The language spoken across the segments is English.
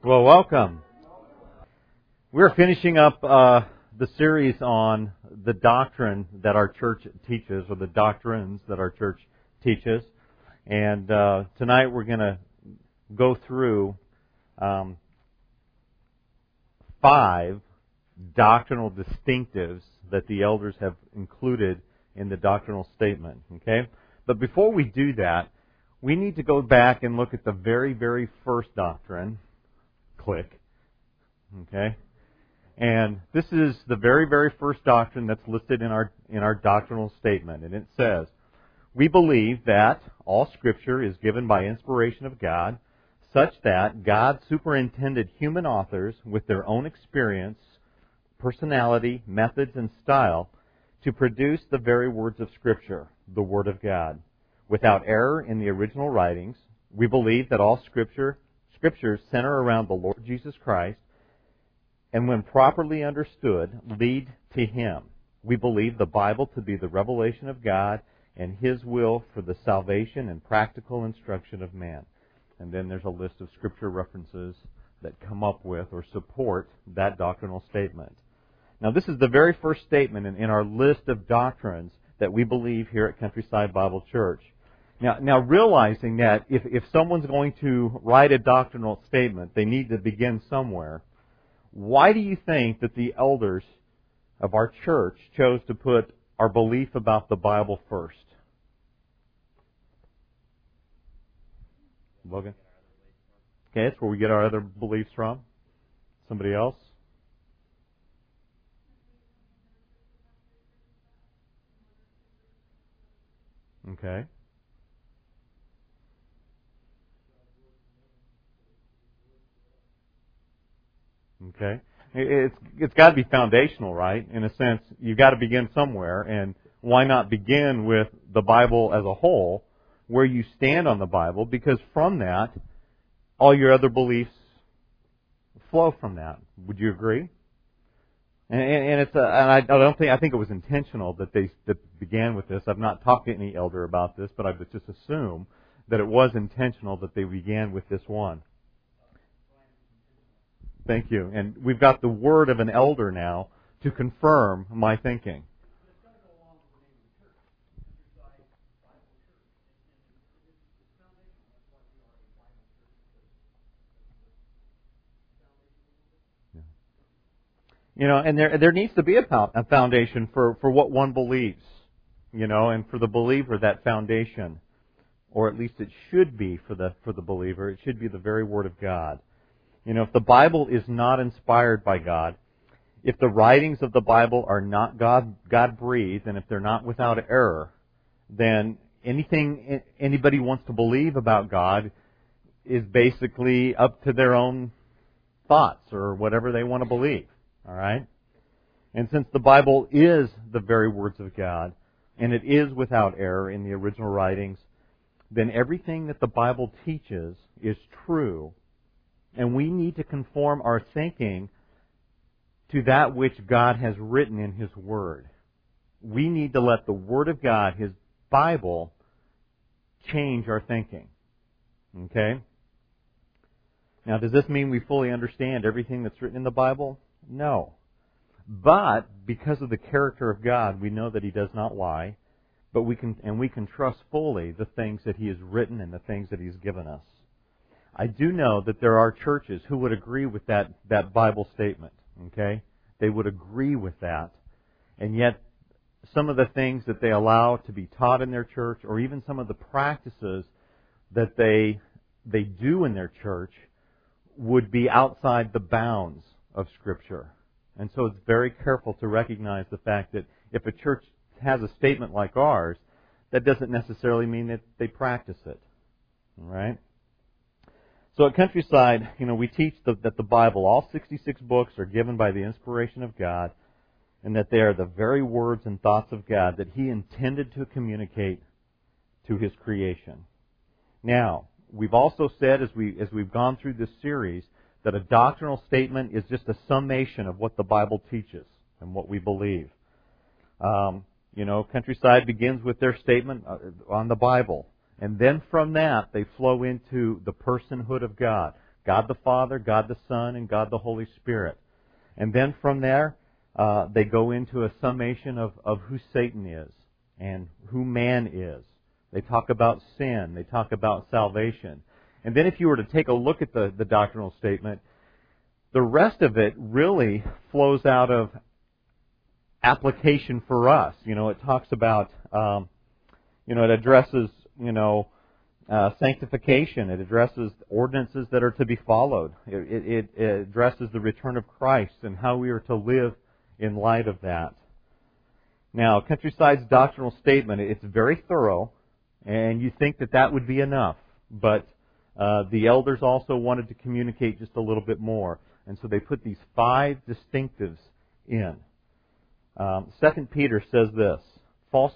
Well, welcome. We're finishing up the series on the doctrine that our church teaches, or the doctrines that our church teaches. And tonight we're going to go through 5 doctrinal distinctives that the elders have included in the doctrinal statement. Okay? But before we do that, we need to go back and look at the very, very first doctrine. Click. Okay? And this is the very, very first doctrine that's listed in our doctrinal statement. And it says, we believe that all Scripture is given by inspiration of God, such that God superintended human authors with their own experience, personality, methods, and style to produce the very words of Scripture, the Word of God. Without error in the original writings, we believe that all Scriptures center around the Lord Jesus Christ, and when properly understood, lead to Him. We believe the Bible to be the revelation of God and His will for the salvation and practical instruction of man. And then there's a list of Scripture references that come up with or support that doctrinal statement. Now, this is the very first statement in our list of doctrines that we believe here at Countryside Bible Church. Now realizing that if someone's going to write a doctrinal statement, they need to begin somewhere. Why do you think that the elders of our church chose to put our belief about the Bible first? Logan? Okay, that's where we get our other beliefs from. Somebody else? Okay. Okay. It's got to be foundational, right? In a sense, you've got to begin somewhere, and why not begin with the Bible as a whole, where you stand on the Bible, because from that, all your other beliefs flow from that. Would you agree? And I think it was intentional that they began with this. I've not talked to any elder about this, but I would just assume that it was intentional that they began with this one. Thank you. And we've got the word of an elder now to confirm my thinking. You know, and there needs to be a foundation for what one believes, you know, and for the believer, that foundation, or at least it should be for the believer, it should be the very Word of God. You know, if the Bible is not inspired by God, if the writings of the Bible are not God-breathed, and if they're not without error, then anything anybody wants to believe about God is basically up to their own thoughts or whatever they want to believe. All right? And since the Bible is the very words of God, and it is without error in the original writings, then everything that the Bible teaches is true. And we need to conform our thinking to that which God has written in His Word. We need to let the Word of God, His Bible, change our thinking. Okay? Now, does this mean we fully understand everything that's written in the Bible? No. But because of the character of God, we know that He does not lie, but we can trust fully the things that He has written and the things that He's given us. I do know that there are churches who would agree with that Bible statement, okay? They would agree with that. And yet, some of the things that they allow to be taught in their church, or even some of the practices that they do in their church, would be outside the bounds of Scripture. And so it's very careful to recognize the fact that if a church has a statement like ours, that doesn't necessarily mean that they practice it. All right? So at Countryside, you know, we teach that the Bible, all 66 books, are given by the inspiration of God, and that they are the very words and thoughts of God that He intended to communicate to His creation. Now, we've also said, as we've gone through this series, that a doctrinal statement is just a summation of what the Bible teaches and what we believe. You know, Countryside begins with their statement on the Bible. And then from that, they flow into the personhood of God. God the Father, God the Son, and God the Holy Spirit. And then from there, they go into a summation of who Satan is and who man is. They talk about sin. They talk about salvation. And then if you were to take a look at the doctrinal statement, the rest of it really flows out of application for us. It talks about, it addresses, sanctification. It addresses ordinances that are to be followed. It addresses the return of Christ and how we are to live in light of that. Now, Countryside's doctrinal statement, it's very thorough, and you think that would be enough. But the elders also wanted to communicate just a little bit more. And so they put these 5 distinctives in. 2 Peter says this, false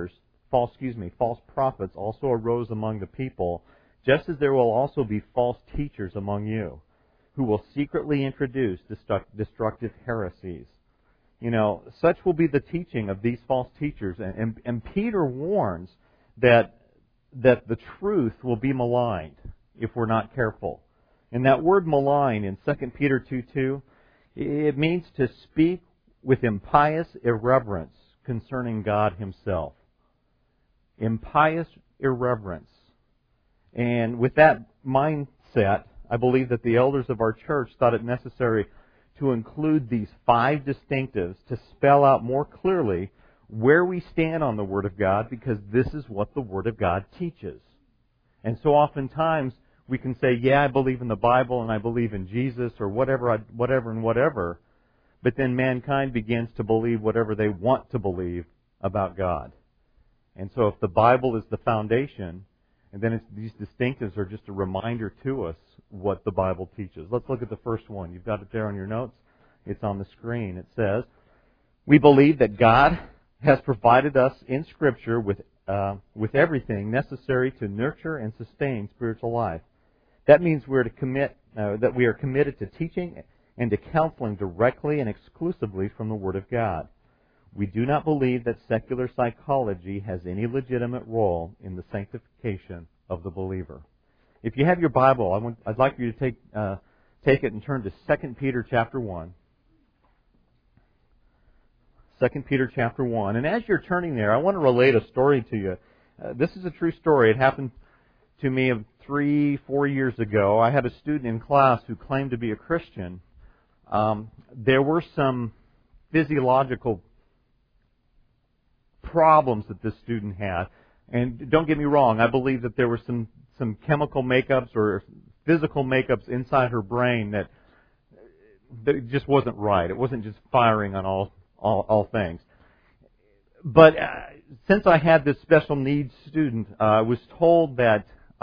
prophets also arose among the people, just as there will also be false teachers among you, who will secretly introduce destructive heresies. Such will be the teaching of these false teachers. And Peter warns that the truth will be maligned if we're not careful. And that word malign in 2 Peter 2:2, it means to speak with impious irreverence concerning God Himself. Impious irreverence. And with that mindset, I believe that the elders of our church thought it necessary to include these 5 distinctives to spell out more clearly where we stand on the Word of God, because this is what the Word of God teaches. And so oftentimes we can say, yeah, I believe in the Bible and I believe in Jesus or whatever, but then mankind begins to believe whatever they want to believe about God. And so if the Bible is the foundation, and then these distinctives are just a reminder to us what the Bible teaches. Let's look at the first one. You've got it there on your notes. It's on the screen. It says, we believe that God has provided us in Scripture with everything necessary to nurture and sustain spiritual life. That means that we are committed to teaching and to counseling directly and exclusively from the Word of God. We do not believe that secular psychology has any legitimate role in the sanctification of the believer. If you have your Bible, I'd like you to take it and turn to 2 Peter chapter 1. 2 Peter chapter 1. And as you're turning there, I want to relate a story to you. This is a true story. It happened to me 3-4 years ago. I had a student in class who claimed to be a Christian. There were some physiological problems that this student had. And don't get me wrong, I believe that there were some chemical makeups or physical makeups inside her brain that it just wasn't right. It wasn't just firing on all things. But since I had this special needs student, I was told that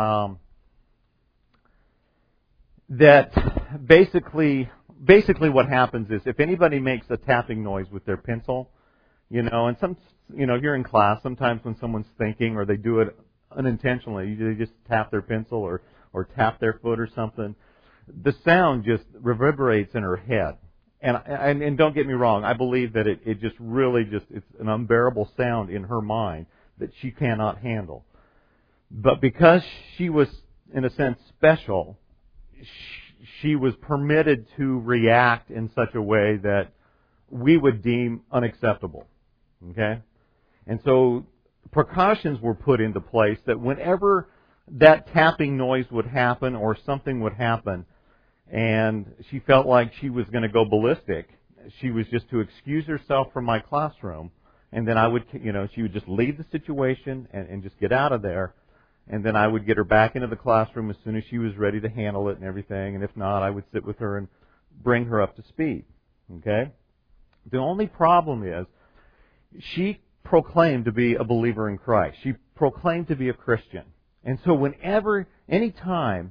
basically what happens is if anybody makes a tapping noise with their pencil, and you're in class, sometimes when someone's thinking or they do it unintentionally, they just tap their pencil or tap their foot or something, the sound just reverberates in her head. And don't get me wrong, I believe that it just really it's an unbearable sound in her mind that she cannot handle. But because she was, in a sense, special, she was permitted to react in such a way that we would deem unacceptable. Okay? And so precautions were put into place that whenever that tapping noise would happen or something would happen and she felt like she was going to go ballistic, she was just to excuse herself from my classroom, and then she would just leave the situation and just get out of there, and then I would get her back into the classroom as soon as she was ready to handle it and everything, and if not, I would sit with her and bring her up to speed. Okay? The only problem is she proclaimed to be a believer in Christ. She proclaimed to be a Christian. And so anytime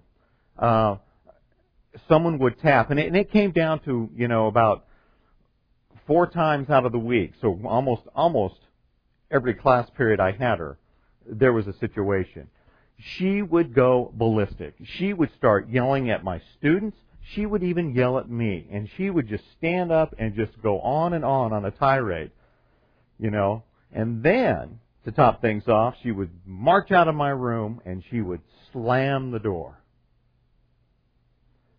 someone would tap, and it came down to, about 4 times out of the week, so almost every class period I had her, there was a situation. She would go ballistic. She would start yelling at my students. She would even yell at me. And she would just stand up and just go on a tirade. And then, to top things off, she would march out of my room and she would slam the door.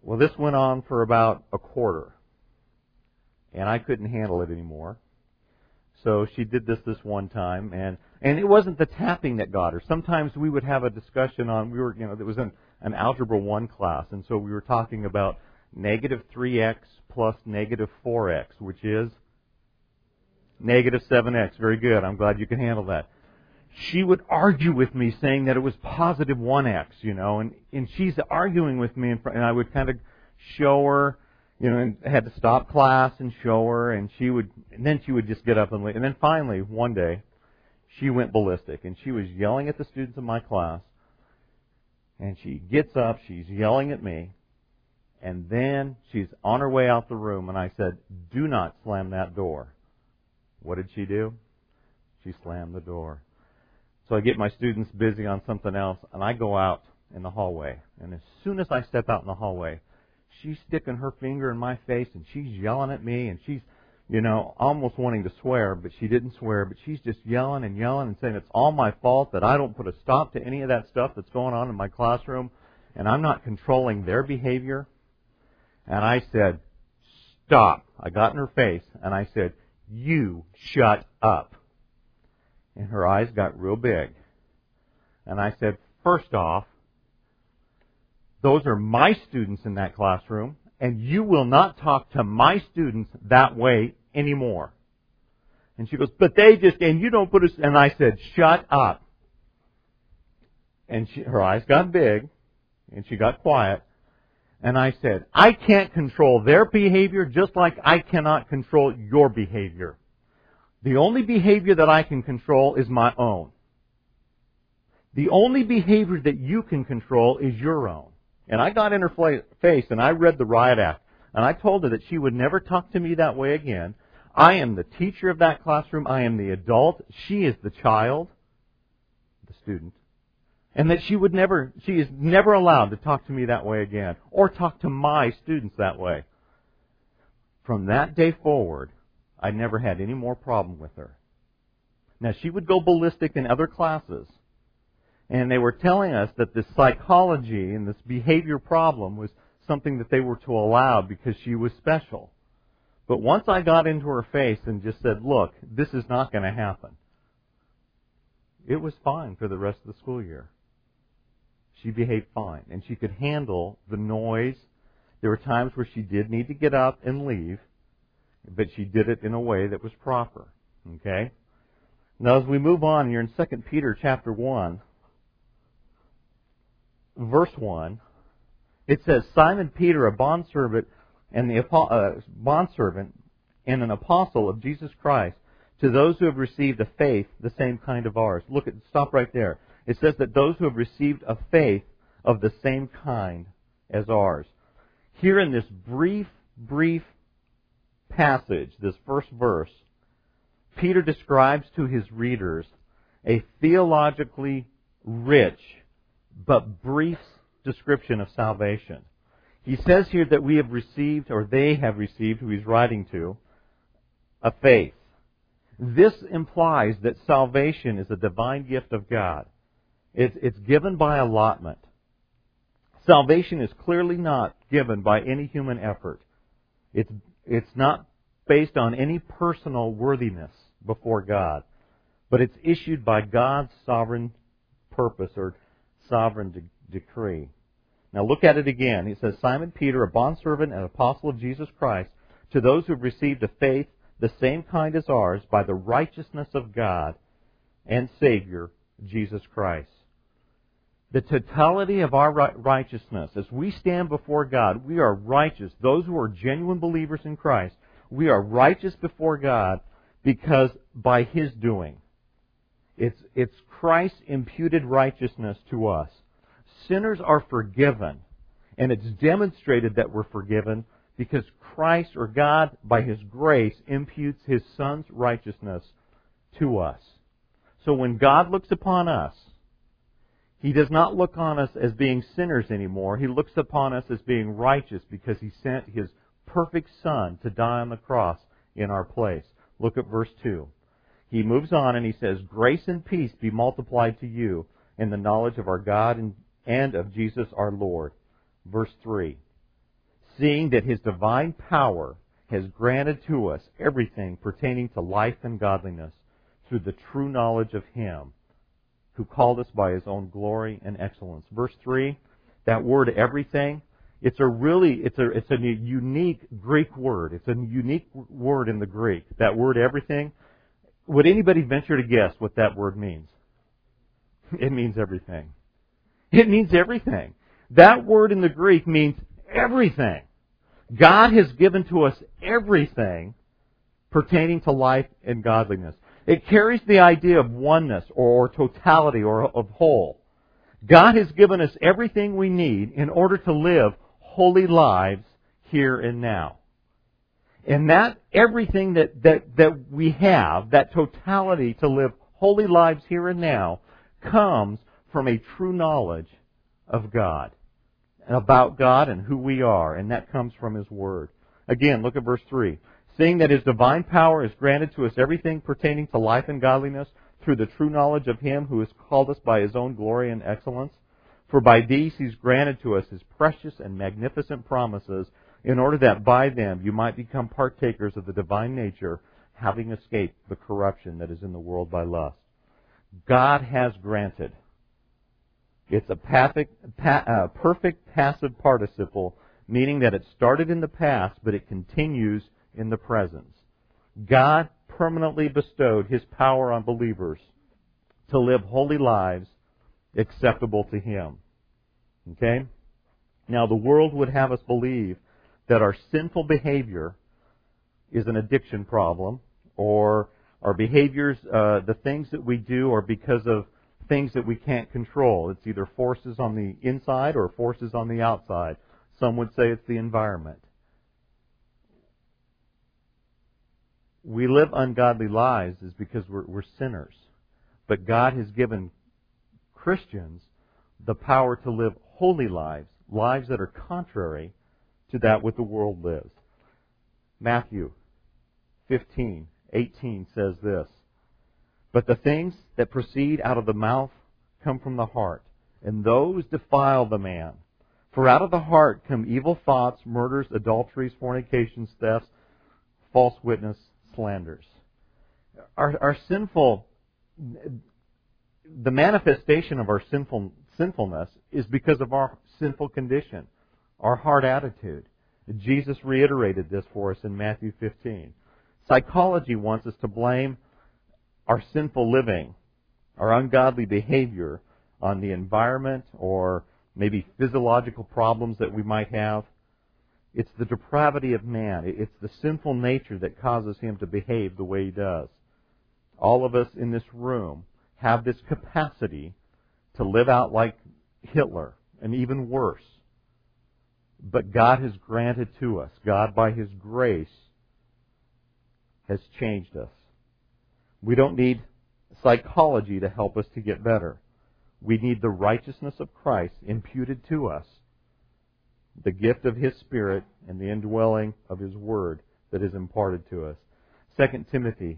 Well, this went on for about a quarter, and I couldn't handle it anymore. So she did this one time, and it wasn't the tapping that got her. Sometimes we would have a discussion on, it was an Algebra 1 class, and so we were talking about negative 3x plus negative 4x, which is negative 7x. Very good. I'm glad you can handle that. She would argue with me saying that it was positive 1x, and she's arguing with me, and I would kind of show her, and I had to stop class and show her, and then she would just get up and leave. And then finally, one day, she went ballistic, and she was yelling at the students in my class, and she gets up, she's yelling at me, and then she's on her way out the room, and I said, "Do not slam that door." What did she do? She slammed the door. So I get my students busy on something else, and I go out in the hallway. And as soon as I step out in the hallway, she's sticking her finger in my face, and she's yelling at me, and she's, almost wanting to swear, but she didn't swear, but she's just yelling and saying it's all my fault that I don't put a stop to any of that stuff that's going on in my classroom, and I'm not controlling their behavior. And I said, "Stop." I got in her face, and I said, "You shut up." And her eyes got real big. And I said, "First off, those are my students in that classroom, and you will not talk to my students that way anymore." And she goes, and you don't put us, and I said, "Shut up." And her eyes got big, and she got quiet. And I said, "I can't control their behavior just like I cannot control your behavior. The only behavior that I can control is my own. The only behavior that you can control is your own." And I got in her face and I read the riot act. And I told her that she would never talk to me that way again. I am the teacher of that classroom. I am the adult. She is the child, the student. And that she is never allowed to talk to me that way again, or talk to my students that way. From that day forward, I never had any more problem with her. Now, she would go ballistic in other classes, and they were telling us that this psychology and this behavior problem was something that they were to allow because she was special. But once I got into her face and just said, "Look, this is not going to happen," it was fine for the rest of the school year. She behaved fine, and she could handle the noise. There were times where she did need to get up and leave, but she did it in a way that was proper. Okay? Now, as we move on here in 2 Peter chapter 1, verse 1, it says, "Simon Peter, a bondservant and an apostle of Jesus Christ, to those who have received a faith the same kind of ours." Stop right there. It says that those who have received a faith of the same kind as ours. Here in this brief passage, this first verse, Peter describes to his readers a theologically rich but brief description of salvation. He says here that we have received, or they have received, who he's writing to, a faith. This implies that salvation is a divine gift of God. It's given by allotment. Salvation is clearly not given by any human effort. It's not based on any personal worthiness before God, but it's issued by God's sovereign purpose or sovereign decree. Now look at it again. He says, "Simon Peter, a bondservant and apostle of Jesus Christ, to those who have received a faith the same kind as ours by the righteousness of God and Savior, Jesus Christ." The totality of our righteousness, as we stand before God, we are righteous. Those who are genuine believers in Christ, we are righteous before God because by His doing. It's Christ's imputed righteousness to us. Sinners are forgiven, and it's demonstrated that we're forgiven because Christ, or God, by His grace, imputes His Son's righteousness to us. So when God looks upon us, He does not look on us as being sinners anymore. He looks upon us as being righteous because He sent His perfect Son to die on the cross in our place. Look at verse 2. He moves on and he says, "Grace and peace be multiplied to you in the knowledge of our God and of Jesus our Lord." Verse 3. seeing that His divine power has granted to us everything pertaining to life and godliness through the true knowledge of Him who called us by His own glory and excellence. Verse 3, that word everything, it's a unique Greek word. It's a unique word in the Greek. That word everything. Would anybody venture to guess what that word means? It means everything. It means everything. That word in the Greek means everything. God has given to us everything pertaining to life and godliness. It carries the idea of oneness or totality or of whole. God has given us everything we need in order to live holy lives here and now. And that everything that we have, that totality to live holy lives here and now, comes from a true knowledge of God, about God and who we are, and that comes from His Word. Again, look at verse 3. Seeing that His divine power has granted to us everything pertaining to life and godliness through the true knowledge of Him who has called us by His own glory and excellence. For by these He's granted to us His precious and magnificent promises, in order that by them you might become partakers of the divine nature, having escaped the corruption that is in the world by lust. God has granted. It's a perfect passive participle, meaning that it started in the past, but it continues in the present. God permanently bestowed His power on believers to live holy lives acceptable to Him. Okay? Now, the world would have us believe that our sinful behavior is an addiction problem, or our behaviors, the things that we do, are because of things that we can't control. It's either forces on the inside or forces on the outside. Some would say it's the environment. We live ungodly lives is because we're sinners. But God has given Christians the power to live holy lives, lives that are contrary to that what the world lives. Matthew 15:18 says this, "But the things that proceed out of the mouth come from the heart, and those defile the man. For out of the heart come evil thoughts, murders, adulteries, fornications, thefts, false witness, slanders." Our sinful, the manifestation of our sinfulness is because of our sinful condition, our heart attitude. Jesus reiterated this for us in Matthew 15. Psychology wants us to blame our sinful living, our ungodly behavior, on the environment or maybe physiological problems that we might have. It's the depravity of man. It's the sinful nature that causes him to behave the way he does. All of us in this room have this capacity to live out like Hitler, and even worse. But God has granted to us, God by His grace has changed us. We don't need psychology to help us to get better. We need the righteousness of Christ imputed to us, the gift of His Spirit and the indwelling of His Word that is imparted to us. 2 Timothy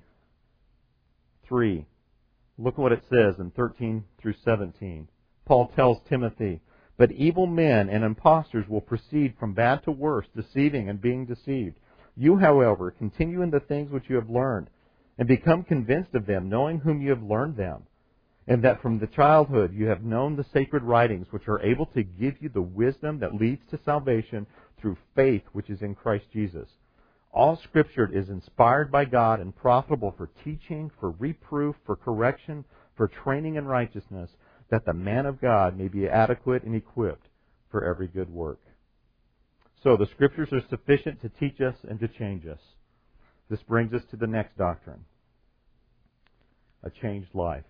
3. Look what it says in 13 through 17. Paul tells Timothy, "But evil men and impostors will proceed from bad to worse, deceiving and being deceived. You, however, continue in the things which you have learned, and become convinced of them, knowing whom you have learned them, and that from the childhood you have known the sacred writings, which are able to give you the wisdom that leads to salvation through faith which is in Christ Jesus. All Scripture is inspired by God and profitable for teaching, for reproof, for correction, for training in righteousness, that the man of God may be adequate and equipped for every good work." So the Scriptures are sufficient to teach us and to change us. This brings us to the next doctrine, a changed life.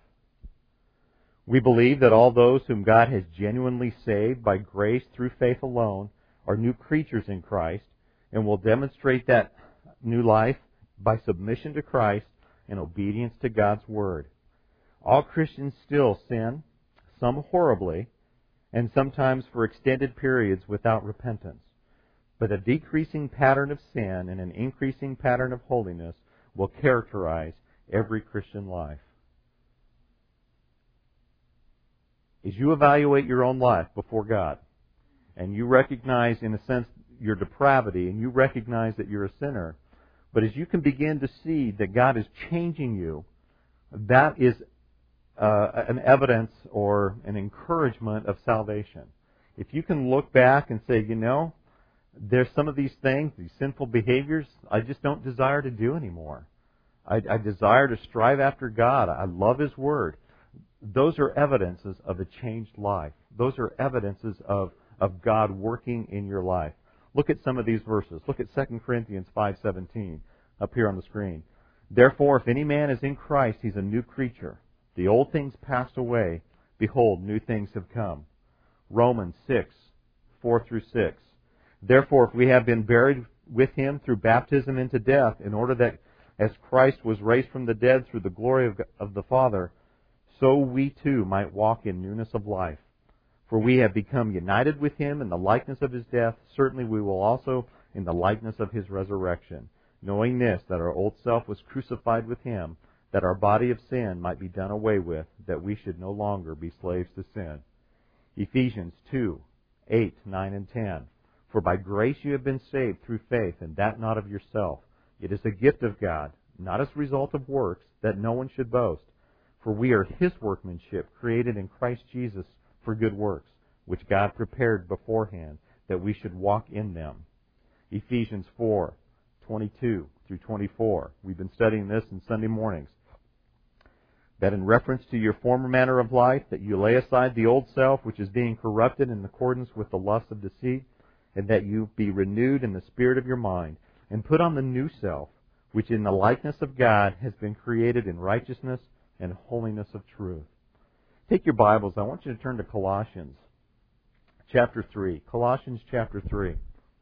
We believe that all those whom God has genuinely saved by grace through faith alone are new creatures in Christ, and will demonstrate that new life by submission to Christ and obedience to God's Word. All Christians still sin, some horribly, and sometimes for extended periods without repentance. But a decreasing pattern of sin and an increasing pattern of holiness will characterize every Christian life. As you evaluate your own life before God, and you recognize, in a sense, your depravity and you recognize that you're a sinner. But as you can begin to see that God is changing you, that is an evidence or an encouragement of salvation. If you can look back and say, there's some of these things, these sinful behaviors, I just don't desire to do anymore. I desire to strive after God. I love His Word. Those are evidences of a changed life. Those are evidences of God working in your life. Look at some of these verses. Look at 2 Corinthians 5:17 up here on the screen. Therefore, if any man is in Christ, he's a new creature. The old things passed away. Behold, new things have come. Romans 6:4-6. Therefore, if we have been buried with Him through baptism into death, in order that as Christ was raised from the dead through the glory of the Father, so we too might walk in newness of life. For we have become united with Him in the likeness of His death, certainly we will also in the likeness of His resurrection, knowing this, that our old self was crucified with Him, that our body of sin might be done away with, that we should no longer be slaves to sin. Ephesians 2:8, 9, and 10. For by grace you have been saved through faith, and that not of yourself. It is a gift of God, not as a result of works, that no one should boast. For we are His workmanship, created in Christ Jesus for good works, which God prepared beforehand, that we should walk in them. Ephesians 4:22-24. We've been studying this in Sunday mornings. That in reference to your former manner of life, that you lay aside the old self, which is being corrupted in accordance with the lust of deceit, and that you be renewed in the spirit of your mind, and put on the new self, which in the likeness of God has been created in righteousness and holiness of truth. Take your Bibles. I want you to turn to Colossians chapter 3. Colossians chapter 3.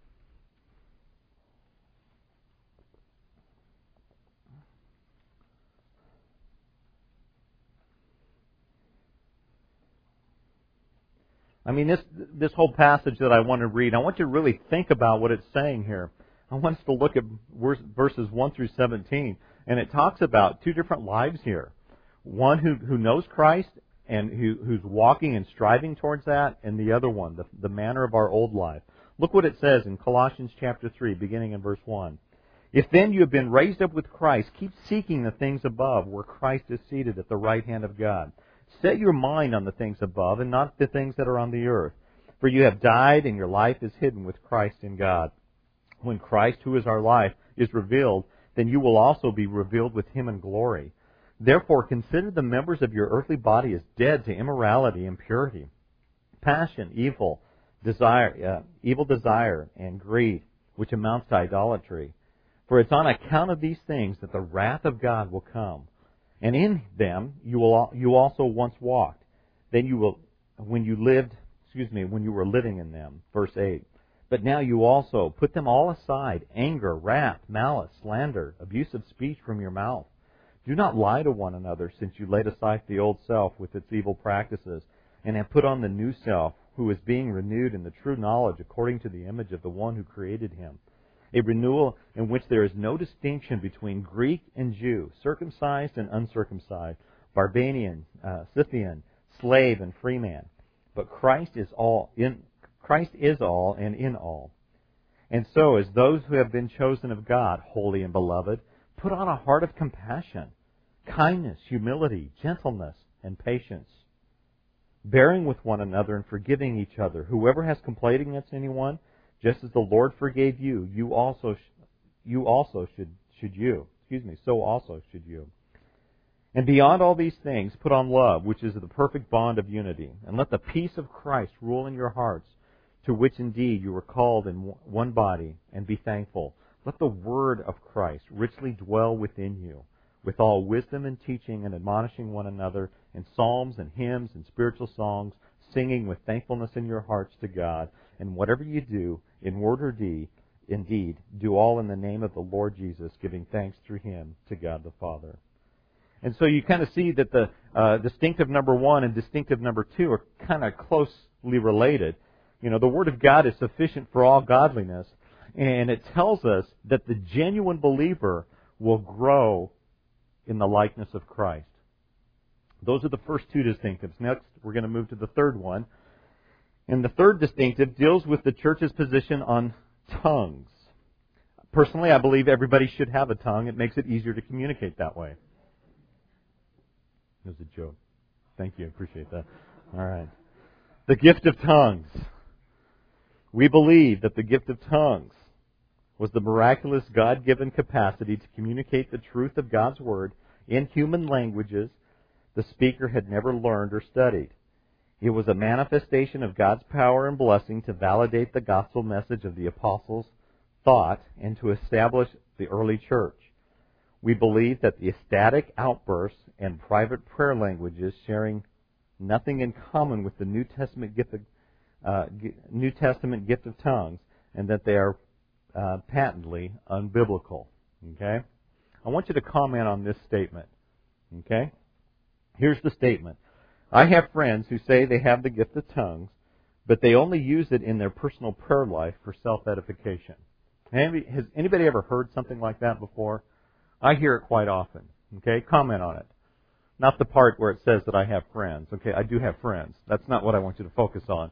This whole passage that I want to read, I want you to really think about what it's saying here. I want us to look at verses 1-17, and it talks about two different lives here. One who knows Christ and who's walking and striving towards that, and the other one, the manner of our old life. Look what it says in Colossians chapter 3, beginning in verse 1. If then you have been raised up with Christ, keep seeking the things above, where Christ is seated at the right hand of God. Set your mind on the things above and not the things that are on the earth. For you have died, and your life is hidden with Christ in God. When Christ, who is our life, is revealed, then you will also be revealed with Him in glory. Therefore, consider the members of your earthly body as dead to immorality, impurity, passion, evil desire, and greed, which amounts to idolatry. For it's on account of these things that the wrath of God will come. And in them you also once walked. Then when you were living in them. Verse 8. But now you also put them all aside: anger, wrath, malice, slander, abusive speech from your mouth. Do not lie to one another, since you laid aside the old self with its evil practices, and have put on the new self, who is being renewed in the true knowledge according to the image of the one who created him. A renewal in which there is no distinction between Greek and Jew, circumcised and uncircumcised, Barbarian, Scythian, slave and free man. But Christ is all and in all. And so, as those who have been chosen of God, holy and beloved, put on a heart of compassion, kindness, humility, gentleness, and patience, bearing with one another and forgiving each other. Whoever has complained against anyone, just as the Lord forgave you, so also should you. And beyond all these things, put on love, which is the perfect bond of unity. And let the peace of Christ rule in your hearts, to which indeed you were called in one body, and be thankful. Let the word of Christ richly dwell within you, with all wisdom and teaching, and admonishing one another in psalms and hymns and spiritual songs, singing with thankfulness in your hearts to God. And whatever you do, in word or deed, do all in the name of the Lord Jesus, giving thanks through Him to God the Father. And so you kind of see that the distinctive number 1 and distinctive number 2 are kind of closely related. The Word of God is sufficient for all godliness, and it tells us that the genuine believer will grow in the likeness of Christ. Those are the first two distinctives. Next, we're going to move to the third one. And the third distinctive deals with the church's position on tongues. Personally, I believe everybody should have a tongue. It makes it easier to communicate that way. It was a joke. Thank you. Appreciate that. All right. The gift of tongues. We believe that the gift of tongues was the miraculous God-given capacity to communicate the truth of God's Word in human languages the speaker had never learned or studied. It was a manifestation of God's power and blessing to validate the gospel message of the apostles' thought and to establish the early church. We believe that the ecstatic outbursts and private prayer languages sharing nothing in common with the New Testament gift of tongues, and that they are patently unbiblical. Okay? I want you to comment on this statement. Okay? Here's the statement. I have friends who say they have the gift of tongues, but they only use it in their personal prayer life for self-edification. Has anybody ever heard something like that before? I hear it quite often. Okay? Comment on it. Not the part where it says that I have friends. Okay, I do have friends. That's not what I want you to focus on.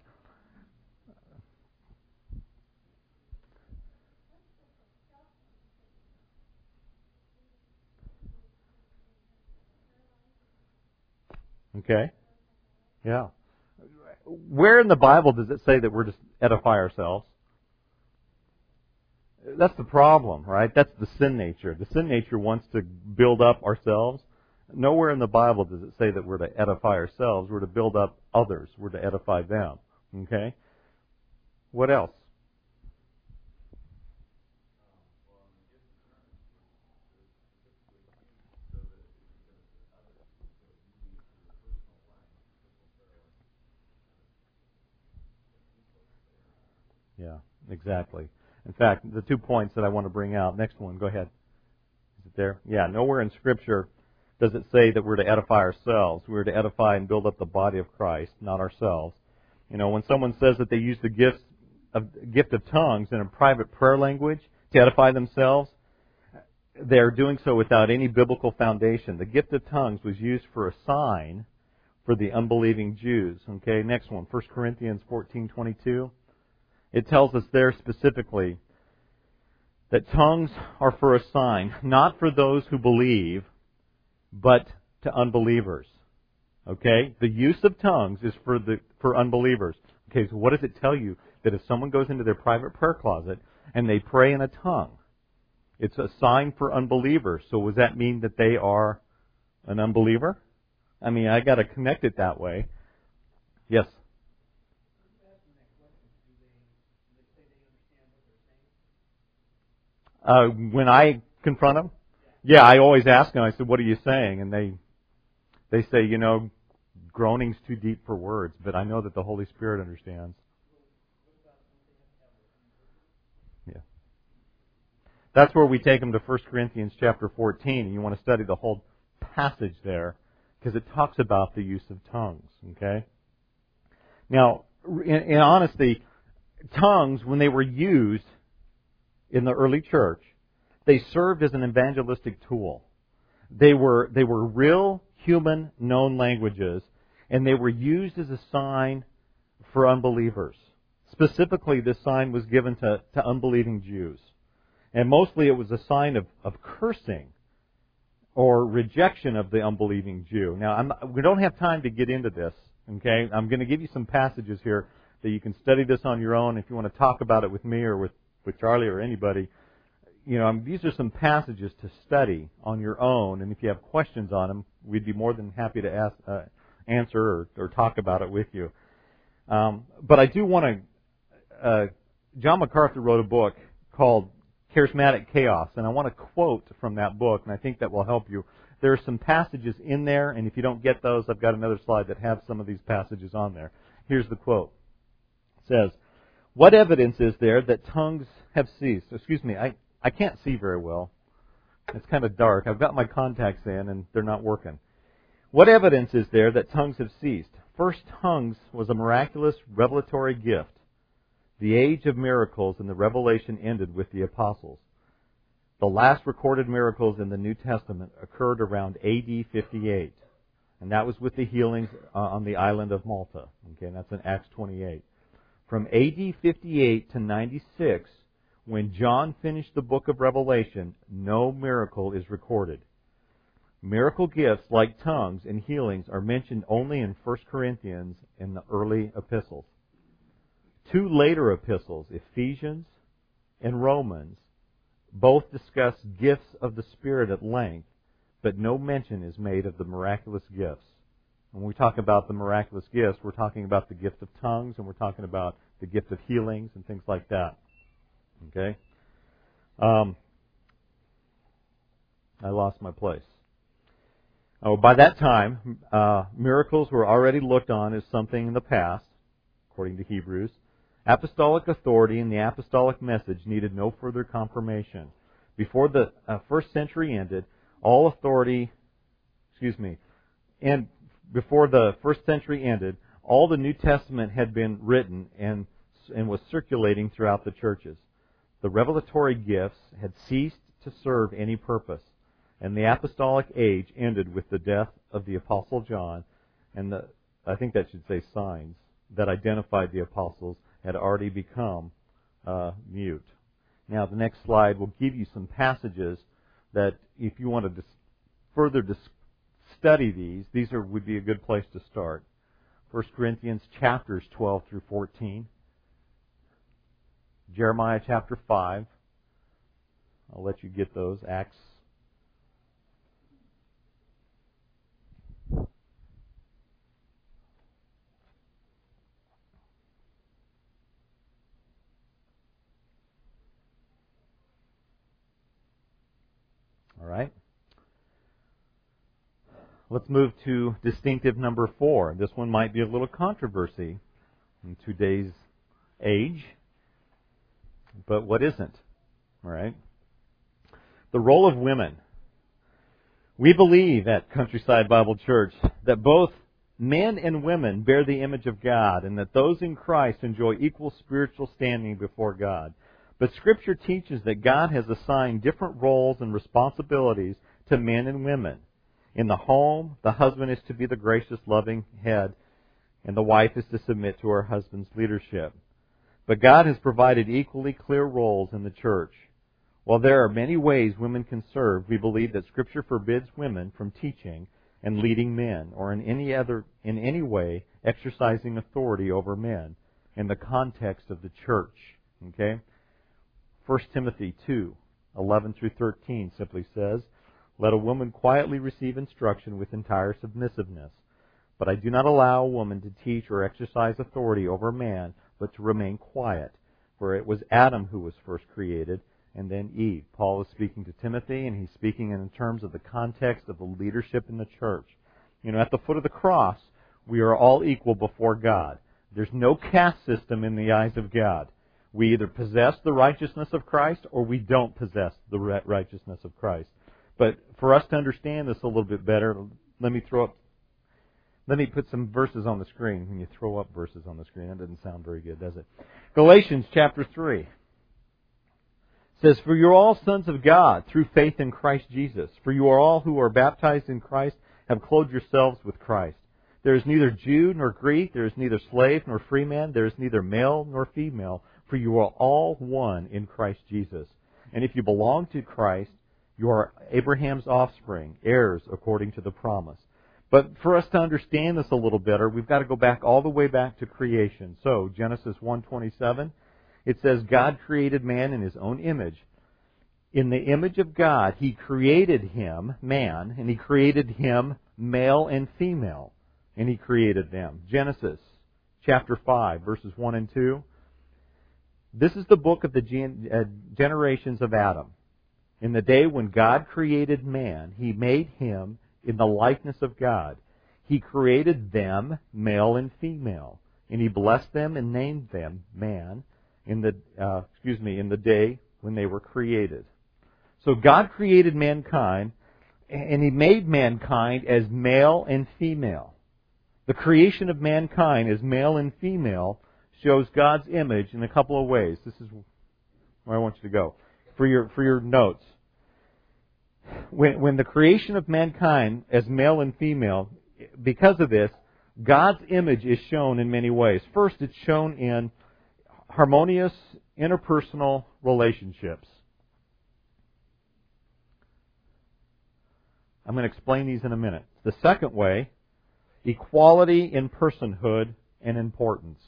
Okay? Yeah. Where in the Bible does it say that we're to edify ourselves? That's the problem, right? That's the sin nature. The sin nature wants to build up ourselves. Nowhere in the Bible does it say that we're to edify ourselves. We're to build up others. We're to edify them. Okay? What else? Yeah, exactly. In fact, the 2 points that I want to bring out. Next one, go ahead. Is it there? Yeah, nowhere in Scripture does it say that we're to edify ourselves. We're to edify and build up the body of Christ, not ourselves. You know, when someone says that they use the gift of tongues in a private prayer language to edify themselves, they're doing so without any biblical foundation. The gift of tongues was used for a sign for the unbelieving Jews. Okay, next one, 1 Corinthians 14:22. It tells us there specifically that tongues are for a sign, not for those who believe, but to unbelievers. Okay? The use of tongues is for unbelievers. Okay, so what does it tell you? That if someone goes into their private prayer closet and they pray in a tongue, it's a sign for unbelievers. So does that mean that they are an unbeliever? I mean, I got to connect it that way. Yes? When I confront them, yeah, I always ask them. I said, "What are you saying?" And they say, "You know, groaning's too deep for words, but I know that the Holy Spirit understands." Yeah, that's where we take them to 1 Corinthians chapter 14, and you want to study the whole passage there because it talks about the use of tongues. Okay. Now, in honesty, tongues, when they were used in the early church, they served as an evangelistic tool. They were real human known languages, and they were used as a sign for unbelievers. Specifically, this sign was given to unbelieving Jews. And mostly it was a sign of cursing or rejection of the unbelieving Jew. Now, we don't have time to get into this, okay? I'm going to give you some passages here that you can study this on your own. If you want to talk about it with me or with Charlie or anybody, you know, these are some passages to study on your own, and if you have questions on them, we'd be more than happy to answer or talk about it with you. But I do want to, John MacArthur wrote a book called Charismatic Chaos, and I want to quote from that book, and I think that will help you. There are some passages in there, and if you don't get those, I've got another slide that has some of these passages on there. Here's the quote. It says, "What evidence is there that tongues have ceased?" Excuse me, I can't see very well. It's kind of dark. I've got my contacts in, and they're not working. "What evidence is there that tongues have ceased? First, tongues was a miraculous revelatory gift. The age of miracles and the revelation ended with the apostles. The last recorded miracles in the New Testament occurred around AD 58. And that was with the healings on the island of Malta. Okay, and that's in Acts 28. From AD 58 to 96 when John finished the book of Revelation, no miracle is recorded. Miracle gifts like tongues and healings are mentioned only in 1 Corinthians and the early epistles. Two later epistles, Ephesians and Romans, both discuss gifts of the Spirit at length, but no mention is made of the miraculous gifts. When we talk about the miraculous gifts, we're talking about the gift of tongues, and we're talking about the gift of healings and things like that. Okay? I lost my place. By that time, miracles were already looked on as something in the past, according to Hebrews. Apostolic authority and the apostolic message needed no further confirmation. Before the first century ended, all authority, and before the first century ended, all the New Testament had been written and was circulating throughout the churches. The revelatory gifts had ceased to serve any purpose, and the apostolic age ended with the death of the Apostle John, and I think that should say signs that identified the apostles had already become mute. Now, the next slide will give you some passages that, if you want to further study these would be a good place to start. 1 Corinthians chapters 12 through 14. Jeremiah chapter 5. I'll let you get those. Acts. All right. Let's move to distinctive number 4. This one might be a little controversy in today's age, but what isn't? All right. The role of women. We believe at Countryside Bible Church that both men and women bear the image of God, and that those in Christ enjoy equal spiritual standing before God. But Scripture teaches that God has assigned different roles and responsibilities to men and women. In the home, the husband is to be the gracious, loving head, and the wife is to submit to her husband's leadership. But God has provided equally clear roles in the church. While there are many ways women can serve, we believe that Scripture forbids women from teaching and leading men, or in any way exercising authority over men in the context of the church. Okay? 1 Timothy 2:11 through 13 simply says, "Let a woman quietly receive instruction with entire submissiveness. But I do not allow a woman to teach or exercise authority over man, but to remain quiet. For it was Adam who was first created, and then Eve." Paul is speaking to Timothy, and he's speaking in terms of the context of the leadership in the church. At the foot of the cross, we are all equal before God. There's no caste system in the eyes of God. We either possess the righteousness of Christ or we don't possess the righteousness of Christ. But for us to understand this a little bit better, let me put some verses on the screen. When you throw up verses on the screen, that doesn't sound very good, does it? Galatians chapter 3 says, "For you are all sons of God through faith in Christ Jesus. For you are all who are baptized in Christ have clothed yourselves with Christ. There is neither Jew nor Greek, there is neither slave nor free man, there is neither male nor female, for you are all one in Christ Jesus. And if you belong to Christ, you are Abraham's offspring, heirs according to the promise." But for us to understand this a little better, we've got to go back all the way back to creation. So, Genesis 1:27, it says, "God created man in His own image. In the image of God, He created him, man, and He created him male and female, and He created them." Genesis chapter 5, verses 1 and 2. This is the book of the generations of Adam. In the day when God created man, He made him in the likeness of God. He created them, male and female, and He blessed them and named them man in the day when they were created. So God created mankind, and He made mankind as male and female. The creation of mankind as male and female shows God's image in a couple of ways. This is where I want you to go for your notes. When the creation of mankind as male and female, because of this, God's image is shown in many ways. First, it's shown in harmonious interpersonal relationships. I'm going to explain these in a minute. The second way, equality in personhood and importance.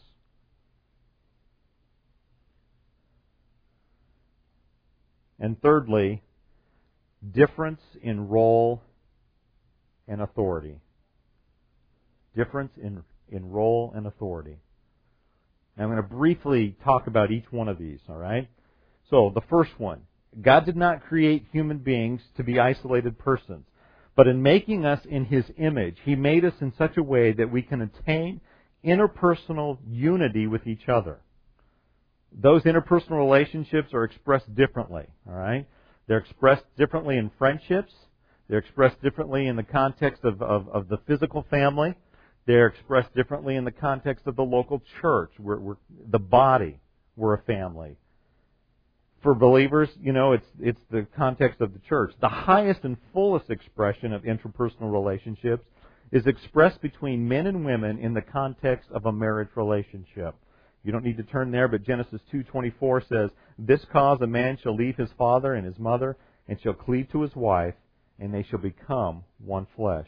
And thirdly, difference in role and authority. Difference in role and authority. Now I'm going to briefly talk about each one of these, all right? So the first one, God did not create human beings to be isolated persons, but in making us in His image, He made us in such a way that we can attain interpersonal unity with each other. Those interpersonal relationships are expressed differently, all right? They're expressed differently in friendships. They're expressed differently in the context of the physical family. They're expressed differently in the context of the local church. We're the body. We're a family. For believers, it's the context of the church. The highest and fullest expression of interpersonal relationships is expressed between men and women in the context of a marriage relationship. You don't need to turn there, but Genesis 2:24 says, "This cause a man shall leave his father and his mother, and shall cleave to his wife, and they shall become one flesh."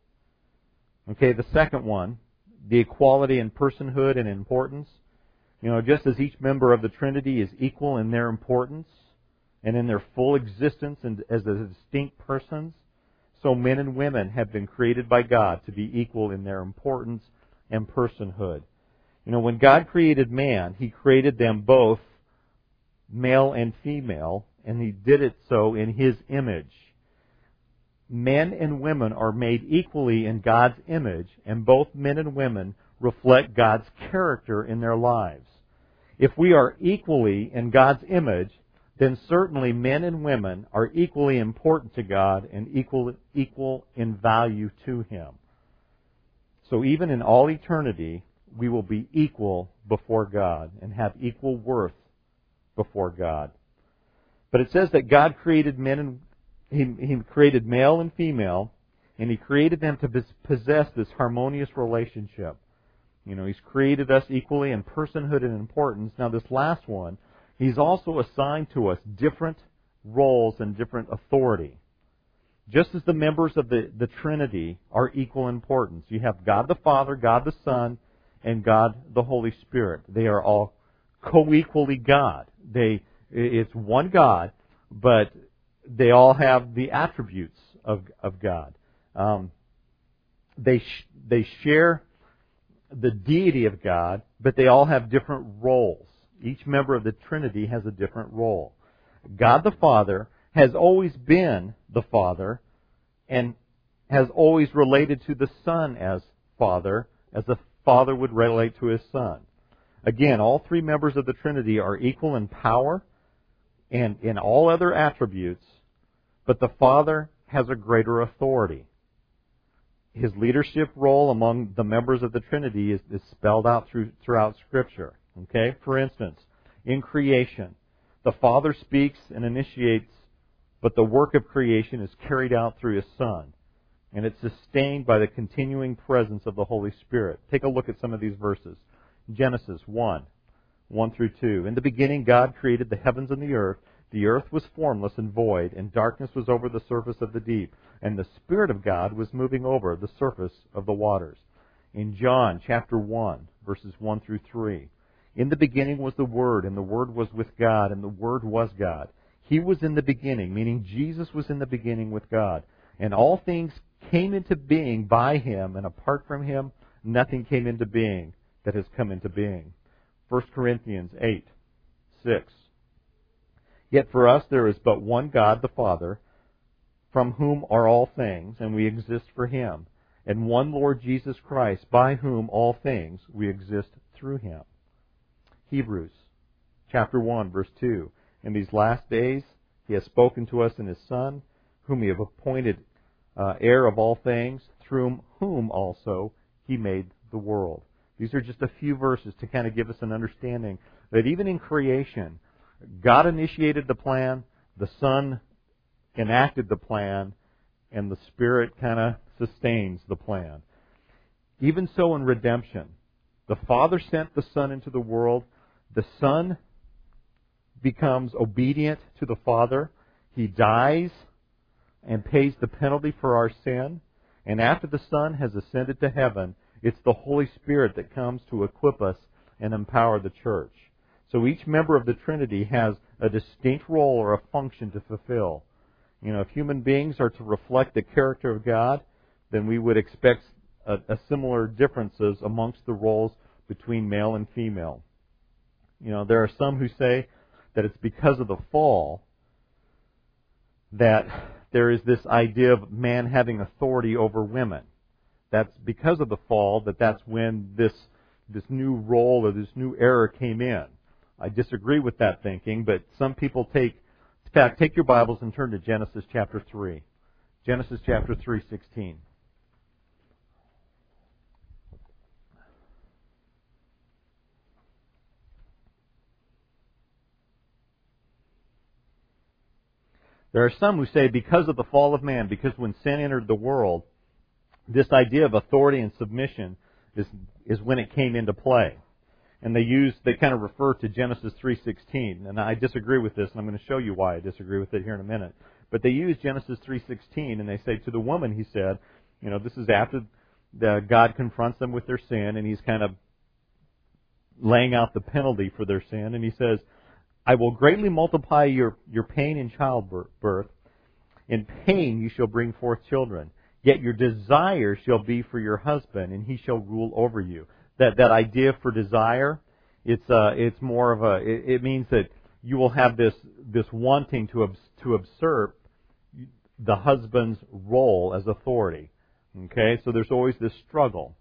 Okay, the second one, the equality in personhood and importance. Just as each member of the Trinity is equal in their importance and in their full existence and as distinct persons, so men and women have been created by God to be equal in their importance and personhood. When God created man, He created them both male and female, and He did it so in His image. Men and women are made equally in God's image, and both men and women reflect God's character in their lives. If we are equally in God's image, then certainly men and women are equally important to God and equal in value to Him. So even in all eternity, we will be equal before God and have equal worth before God. But it says that God created men and He created male and female, and He created them to possess this harmonious relationship. He's created us equally in personhood and importance. Now this last one, He's also assigned to us different roles and different authority. Just as the members of the Trinity are equal in importance. You have God the Father, God the Son, and God the Holy Spirit. They are all co-equally God. It's one God, but they all have the attributes of God. They share the deity of God, but they all have different roles. Each member of the Trinity has a different role. God the Father has always been the Father and has always related to the Son as Father, as a Father would relate to His Son. Again, all three members of the Trinity are equal in power and in all other attributes, but the Father has a greater authority. His leadership role among the members of the Trinity is spelled out throughout Scripture. Okay? For instance, in creation, the Father speaks and initiates, but the work of creation is carried out through His Son. And it's sustained by the continuing presence of the Holy Spirit. Take a look at some of these verses. Genesis 1:1-2. In the beginning God created the heavens and the earth. The earth was formless and void, and darkness was over the surface of the deep. And the Spirit of God was moving over the surface of the waters. In John chapter 1, verses 1-3. In the beginning was the Word, and the Word was with God, and the Word was God. He was in the beginning, meaning Jesus was in the beginning with God. And all things came into being by Him, and apart from Him, nothing came into being that has come into being. 1 Corinthians 8:6. Yet for us there is but one God, the Father, from whom are all things, and we exist for Him, and one Lord Jesus Christ, by whom all things we exist through Him. Hebrews chapter 1, verse 2. In these last days He has spoken to us in His Son, whom He has appointed heir of all things, through whom also He made the world. These are just a few verses to kind of give us an understanding that even in creation, God initiated the plan, the Son enacted the plan, and the Spirit kind of sustains the plan. Even so in redemption, the Father sent the Son into the world. The Son becomes obedient to the Father. He dies and pays the penalty for our sin. And after the Son has ascended to heaven, it's the Holy Spirit that comes to equip us and empower the church. So each member of the Trinity has a distinct role or a function to fulfill. If human beings are to reflect the character of God, then we would expect a similar differences amongst the roles between male and female. There are some who say that it's because of the fall that there is this idea of man having authority over women. That's because of the fall that's when this new role or this new era came in. I disagree with that thinking, but some people take your Bibles and turn to Genesis chapter 3. Genesis chapter 3:16. There are some who say because of the fall of man, because when sin entered the world, this idea of authority and submission is when it came into play. And they kind of refer to Genesis 3:16. And I disagree with this, and I'm going to show you why I disagree with it here in a minute. But they use Genesis 3:16, and they say, to the woman, he said, this is after God confronts them with their sin, and he's kind of laying out the penalty for their sin. And he says, I will greatly multiply your pain in childbirth. In pain you shall bring forth children. Yet your desire shall be for your husband, and he shall rule over you. That idea for desire, it's more of it means that you will have this wanting to usurp the husband's role as authority. Okay, so there's always this struggle.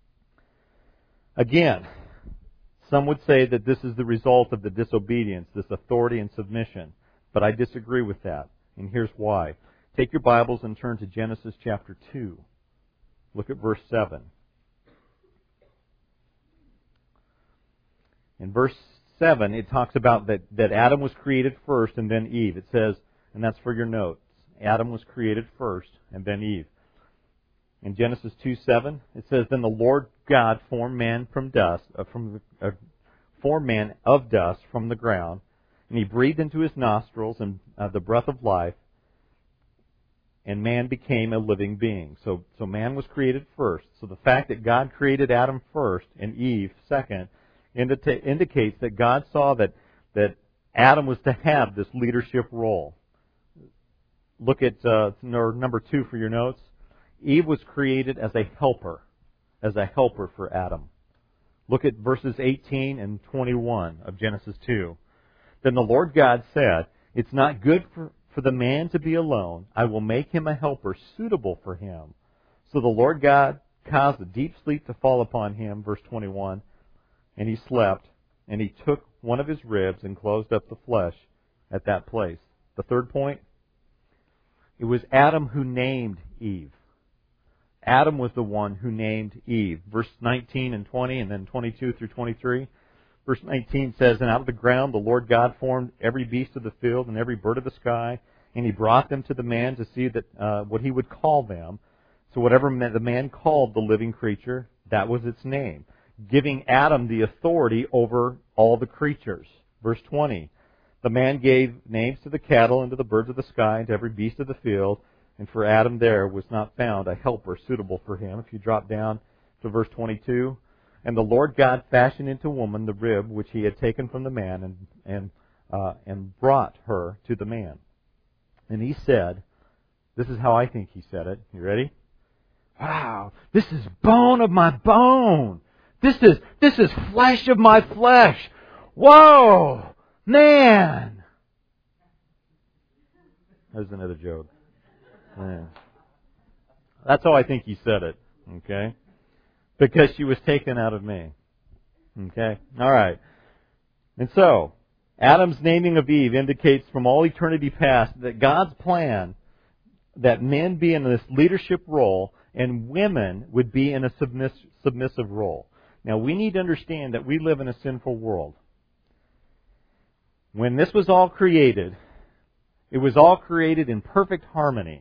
Again, some would say that this is the result of the disobedience, this authority and submission. But I disagree with that. And here's why. Take your Bibles and turn to Genesis chapter 2. Look at verse 7. In verse 7, it talks about that Adam was created first and then Eve. It says, and that's for your notes, Adam was created first and then Eve. In Genesis 2:7, it says, then the Lord God formed man formed man of dust from the ground, and he breathed into his nostrils and the breath of life, and man became a living being. So man was created first. So the fact that God created Adam first and Eve second indicates that God saw that Adam was to have this leadership role. Look at number 2 for your notes. Eve was created as a helper for Adam. Look at verses 18 and 21 of Genesis 2. Then the Lord God said, it's not good for the man to be alone. I will make him a helper suitable for him. So the Lord God caused a deep sleep to fall upon him, verse 21, and he slept, and he took one of his ribs and closed up the flesh at that place. The third point, it was Adam who named Eve. Adam was the one who named Eve. Verse 19 and 20, and then 22 through 23. Verse 19 says, and out of the ground the Lord God formed every beast of the field and every bird of the sky, and he brought them to the man to see that what he would call them. So whatever the man called the living creature, that was its name, giving Adam the authority over all the creatures. Verse 20, the man gave names to the cattle and to the birds of the sky and to every beast of the field, and for Adam there was not found a helper suitable for him. If you drop down to verse 22, and the Lord God fashioned into woman the rib which he had taken from the man and brought her to the man. And he said, this is how I think he said it. You ready? Wow, this is bone of my bone. This is flesh of my flesh. Whoa, man. There's another joke. Man. That's how I think he said it. Okay? Because she was taken out of me. Okay? All right. And so, Adam's naming of Eve indicates from all eternity past that God's plan that men be in this leadership role and women would be in a submissive role. Now, we need to understand that we live in a sinful world. When this was all created, it was all created in perfect harmony.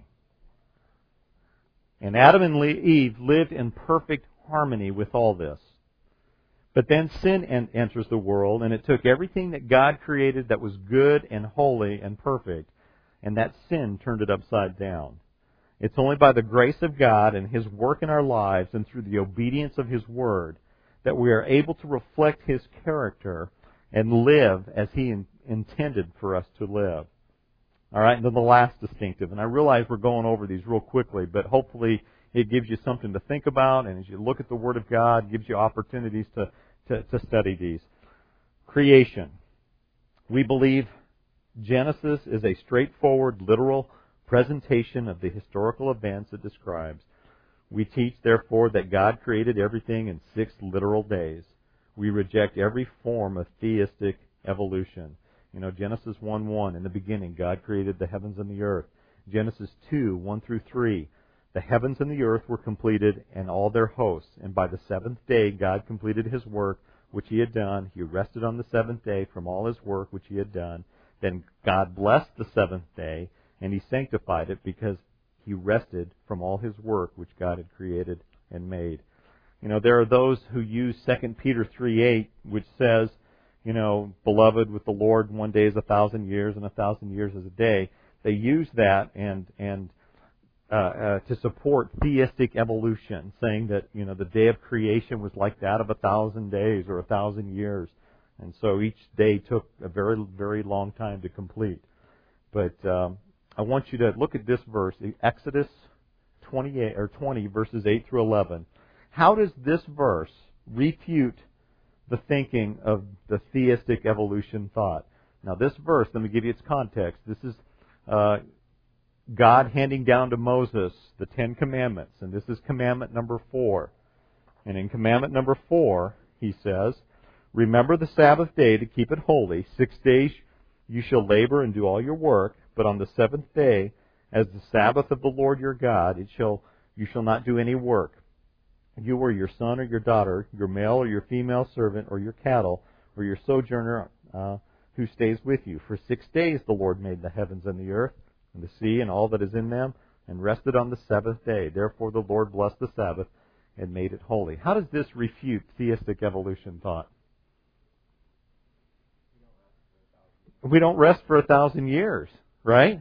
And Adam and Eve lived in perfect harmony with all this. But then sin enters the world, and it took everything that God created that was good and holy and perfect, and that sin turned it upside down. It's only by the grace of God and His work in our lives and through the obedience of His Word that we are able to reflect His character and live as He intended for us to live. All right, and then the last distinctive, and I realize we're going over these real quickly, but hopefully it gives you something to think about, and as you look at the Word of God, it gives you opportunities to study these. Creation. We believe Genesis is a straightforward, literal presentation of the historical events it describes. We teach, therefore, that God created everything in 6 literal days. We reject every form of theistic evolution. Genesis 1:1, in the beginning, God created the heavens and the earth. Genesis 2:1-3, the heavens and the earth were completed and all their hosts. And by the 7th day, God completed His work, which He had done. He rested on the 7th day from all His work, which He had done. Then God blessed the 7th day, and He sanctified it because He rested from all His work, which God had created and made. There are those who use 2 Peter 3:8, which says, beloved, with the Lord, 1 day is 1,000 years, and 1,000 years is a day. They use that and to support theistic evolution, saying that the day of creation was like that of 1,000 days or 1,000 years, and so each day took a very, very long time to complete. But I want you to look at this verse, Exodus 20 verses 8-11. How does this verse refute the thinking of the theistic evolution thought? Now, this verse, let me give you its context. This is God handing down to Moses the 10 Commandments, and this is commandment number 4. And in commandment number 4, He says, remember the Sabbath day to keep it holy. 6 days you shall labor and do all your work, but on the 7th day, as the Sabbath of the Lord your God, you shall not do any work. You or your son or your daughter, your male or your female servant, or your cattle, or your sojourner who stays with you. For 6 days the Lord made the heavens and the earth, and the sea and all that is in them, and rested on the 7th day. Therefore the Lord blessed the Sabbath and made it holy. How does this refute theistic evolution thought? We don't rest for 1,000 years, right?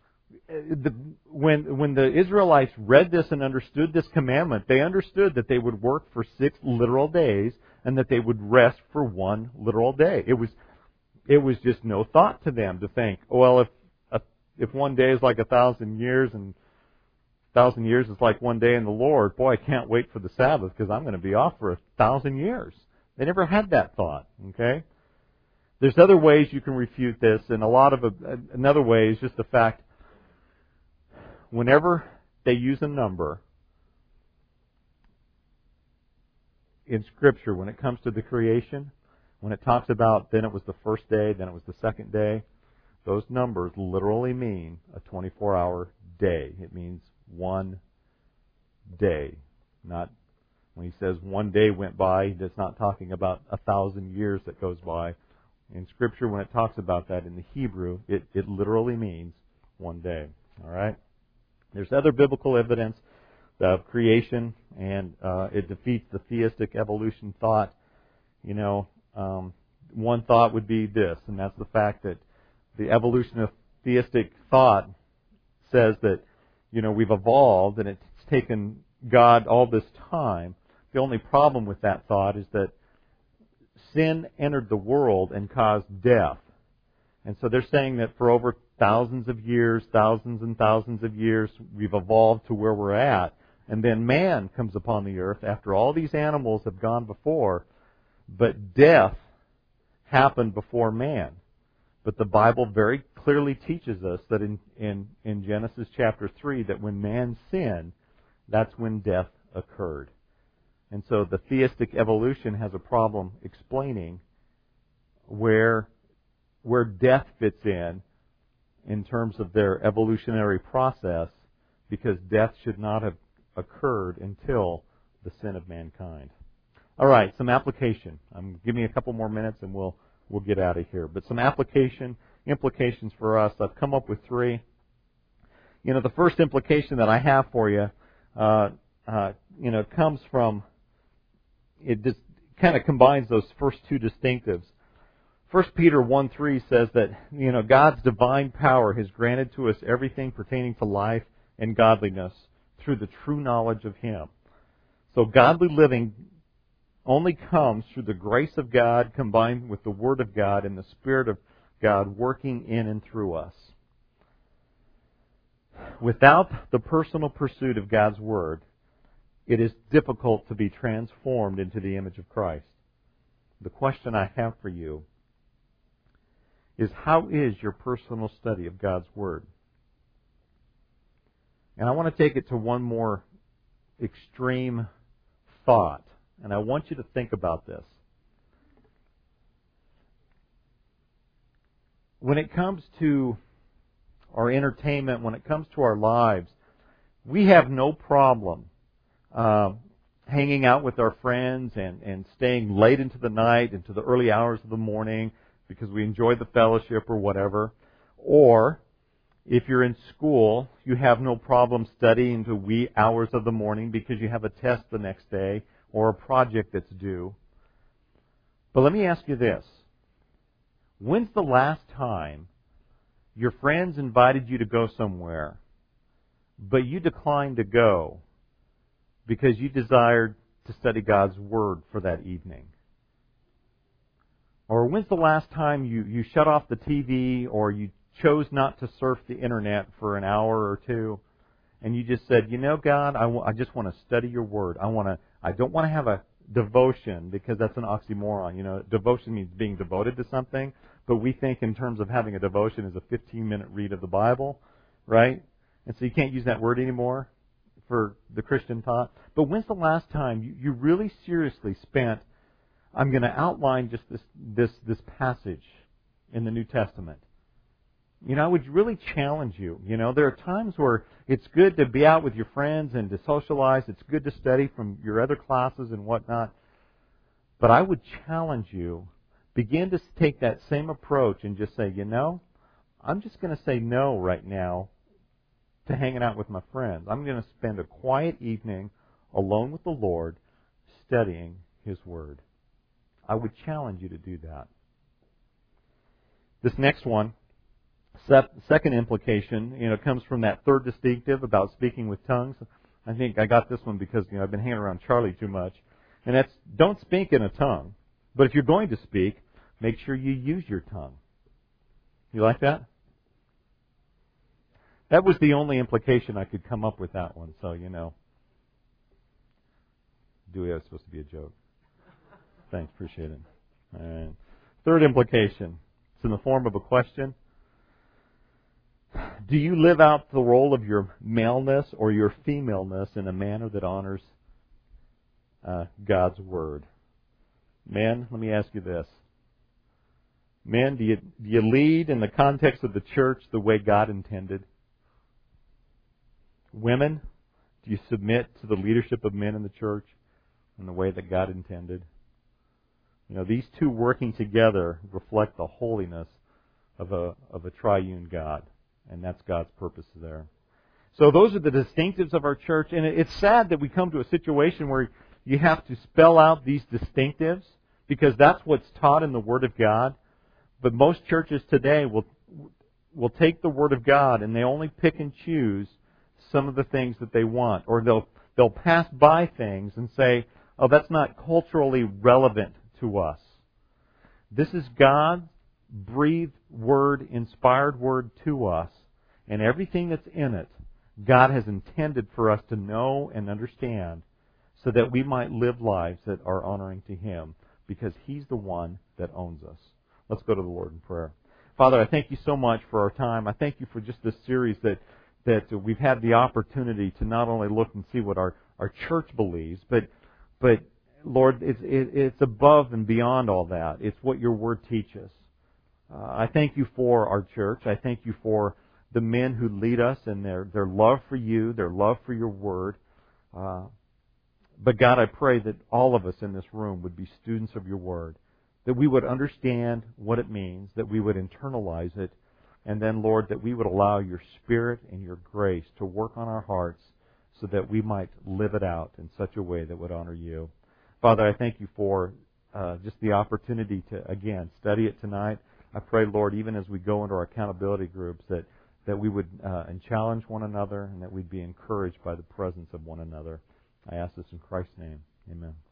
When the Israelites read this and understood this commandment, they understood that they would work for 6 literal days and that they would rest for 1 literal day. It was just no thought to them to think, well, if 1 day is like 1,000 years and 1,000 years is like 1 day in the Lord, boy, I can't wait for the Sabbath because I'm going to be off for 1,000 years. They never had that thought, okay? There's other ways you can refute this, and another way is just the fact whenever they use a number in Scripture, when it comes to the creation, when it talks about then it was the first day, then it was the second day, those numbers literally mean a 24-hour day. It means 1 day. Not when He says 1 day went by, that's not talking about 1,000 years that goes by. In Scripture, when it talks about that in the Hebrew, it literally means 1 day. All right? There's other biblical evidence of creation, and it defeats the theistic evolution thought. One thought would be this, and that's the fact that the evolution of theistic thought says that, we've evolved and it's taken God all this time. The only problem with that thought is that sin entered the world and caused death. And so they're saying that for over thousands and thousands of years, we've evolved to where we're at. And then man comes upon the earth after all these animals have gone before, but death happened before man. But the Bible very clearly teaches us that in Genesis chapter 3 that when man sinned, that's when death occurred. And so the theistic evolution has a problem explaining where death fits in terms of their evolutionary process, because death should not have occurred until the sin of mankind. All right, some application. Give me a couple more minutes and we'll get out of here. But some implications for us. I've come up with 3. The first implication that I have for you, comes from kind of combines those first two distinctives. 1 Peter 1:3 says that, God's divine power has granted to us everything pertaining to life and godliness through the true knowledge of Him. So godly living only comes through the grace of God combined with the Word of God and the Spirit of God working in and through us. Without the personal pursuit of God's Word, it is difficult to be transformed into the image of Christ. The question I have for you is, how is your personal study of God's Word? And I want to take it to one more extreme thought, and I want you to think about this. When it comes to our entertainment, when it comes to our lives, we have no problem hanging out with our friends and staying late into the night, into the early hours of the morning, because we enjoy the fellowship or whatever. Or, if you're in school, you have no problem studying to wee hours of the morning because you have a test the next day or a project that's due. But let me ask you this. When's the last time your friends invited you to go somewhere, but you declined to go because you desired to study God's Word for that evening? Or when's the last time you shut off the TV, or you chose not to surf the internet for an hour or two, and you just said, God, I just want to study your Word. I don't want to have a devotion, because that's an oxymoron. Devotion means being devoted to something, but we think in terms of having a devotion as a 15-minute read of the Bible, right? And so you can't use that word anymore for the Christian thought. But when's the last time you really seriously spent, I'm going to outline just this passage in the New Testament. I would really challenge you. There are times where it's good to be out with your friends and to socialize. It's good to study from your other classes and whatnot. But I would challenge you, begin to take that same approach and just say, I'm just going to say no right now to hanging out with my friends. I'm going to spend a quiet evening alone with the Lord studying His Word. I would challenge you to do that. This next one, second implication, comes from that third distinctive about speaking with tongues. I think I got this one because I've been hanging around Charlie too much. And that's, don't speak in a tongue. But if you're going to speak, make sure you use your tongue. You like that? That was the only implication I could come up with that one. So, Dewey, that was supposed to be a joke. Thanks, appreciate it. All right. Third implication. It's in the form of a question. Do you live out the role of your maleness or your femaleness in a manner that honors God's Word? Men, let me ask you this. Men, do you lead in the context of the church the way God intended? Women, do you submit to the leadership of men in the church in the way that God intended? These two working together reflect the holiness of a triune God. And that's God's purpose there. So those are the distinctives of our church. And it's sad that we come to a situation where you have to spell out these distinctives, because that's what's taught in the Word of God. But most churches today will take the Word of God and they only pick and choose some of the things that they want. Or they'll pass by things and say, oh, that's not culturally relevant to us. This is God's breathed Word, inspired Word to us. And everything that's in it, God has intended for us to know and understand so that we might live lives that are honoring to Him, because He's the one that owns us. Let's go to the Lord in prayer. Father, I thank you so much for our time. I thank you for just this series that we've had the opportunity to not only look and see what our church believes, but Lord, it's above and beyond all that. It's what your Word teaches. I thank you for our church. I thank you for the men who lead us and their love for you, their love for your Word. But God, I pray that all of us in this room would be students of your Word, that we would understand what it means, that we would internalize it, and then, Lord, that we would allow your Spirit and your grace to work on our hearts so that we might live it out in such a way that would honor you. Father, I thank you for just the opportunity to, again, study it tonight. I pray, Lord, even as we go into our accountability groups, that we would and challenge one another and that we'd be encouraged by the presence of one another. I ask this in Christ's name. Amen.